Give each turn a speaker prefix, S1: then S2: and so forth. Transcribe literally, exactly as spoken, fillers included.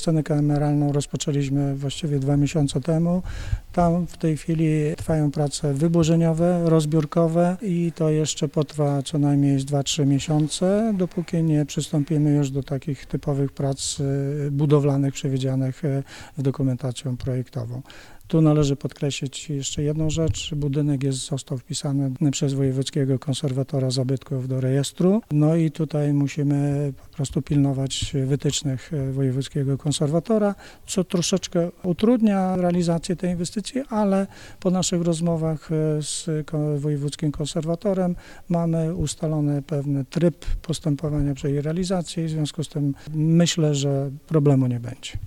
S1: scenę kameralną rozpoczęliśmy właściwie dwa miesiące temu. Tam w tej chwili trwają prace wyburzeniowe, rozbiórkowe i to jeszcze potrwa co najmniej dwa trzy miesiące, dopóki nie przystąpimy już do takich typowych prac budowlanych przewidzianych w dokumentacją projektową. Tu należy podkreślić jeszcze jedną rzecz. Budynek jest, został wpisany przez wojewódzkiego konserwatora zabytków do rejestru. No i tutaj musimy po prostu pilnować wytycznych wojewódzkiego konserwatora, co troszeczkę utrudnia realizację tej inwestycji, ale po naszych rozmowach z wojewódzkim konserwatorem mamy ustalony pewny tryb postępowania przy jej realizacji. W związku z tym myślę, że problemu nie będzie.